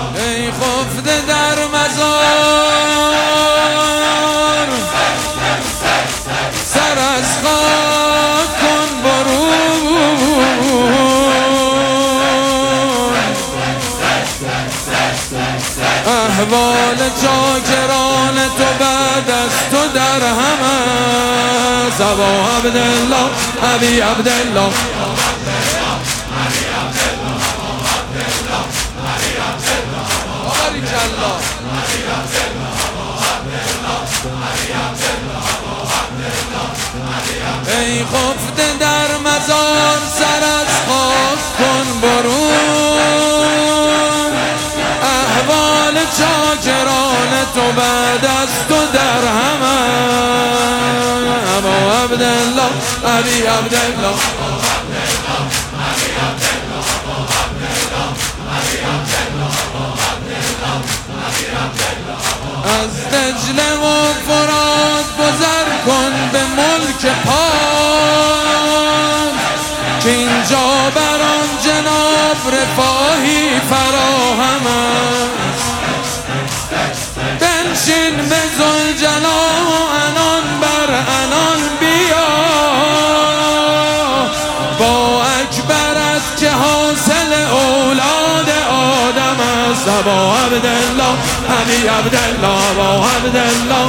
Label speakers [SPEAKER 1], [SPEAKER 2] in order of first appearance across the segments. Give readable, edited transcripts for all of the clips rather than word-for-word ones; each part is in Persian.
[SPEAKER 1] ای خفته در مزار سر از خاک کن برون احوال چاکران تو بعد از تو در همه ابا عبدالله ابی عبدالله ای خفته در مزار سر از خاک کن برون احوال چاکران تو بعد از تو در همه ابا عبدالله ابی عبدالله از دجله و فرات گذر کن به ملک پاک که اینجا بر آن جناب رفاهی فراهم است بنشین به ذوالجلال و انان بر انان بیا با اکبرت که حاصل اولاد آدم است ابا عبدالله ابی عبدالله ابا عبدالله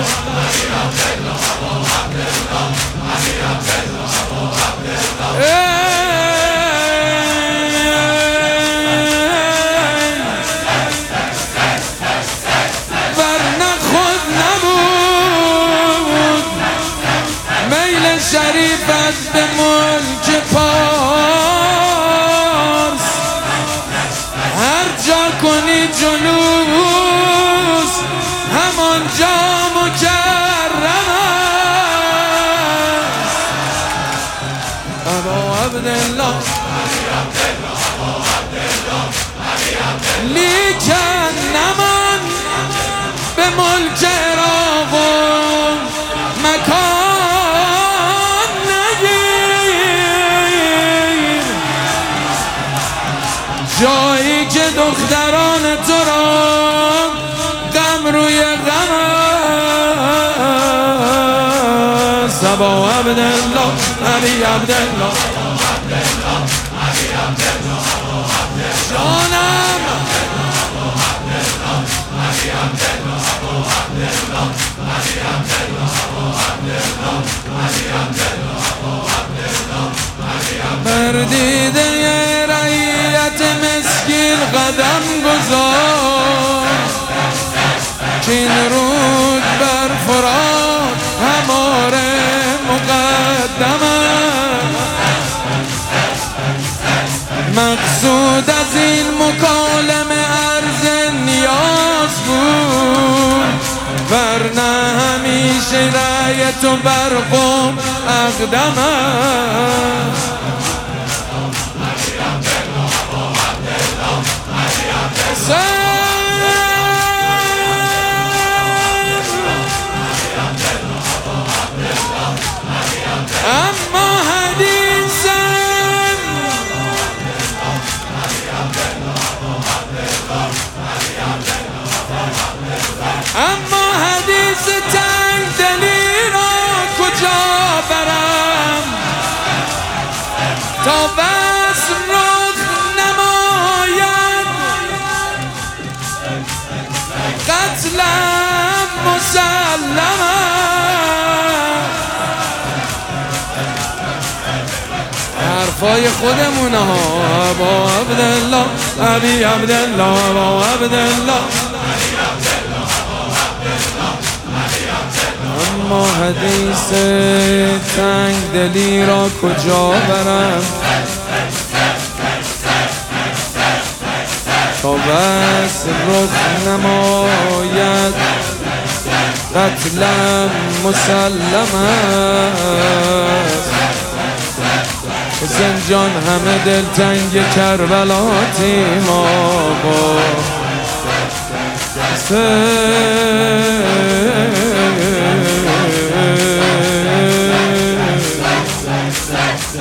[SPEAKER 1] ورنه خود نبود میل شریفت به ملک پارس هر جا کنی جلوس همانجا مکرم است ابا عبدالله لیکن نمان به ملک عراق و مکان نگیر جایی که دختران تو را غم روی غم است ابا عبدالله ابی عبدالله جانم بر دیده رعیت مسکین قدم گذار چین رود بر فرات همار مقدم مقصود از این مکالمه عرض نیاز بود ورنه همیشه رأیت و بر قوم اقدم است اما حدیثم اما حدیث تنگ دلی را کجا برم تا بس رخ نماید قتلم مسلم حرفای خودمونه ها ابا عبدالله ابی عبدالله ابا عبدالله اما حدیث تنگ دلی را کجا برم تا بس رخ نماید قتلم مسلم است حسین جان همه دلتنگ کربلاتیم آقا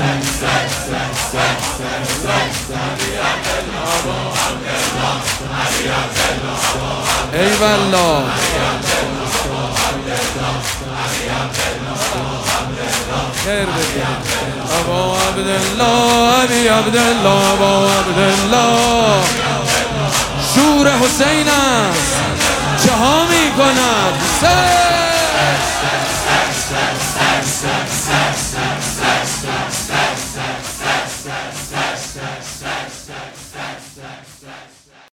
[SPEAKER 1] حسین ای والله خیر بگید ابا عبدالله ابی عبدالله ابا عبدالله شور حسین است چه ها می کند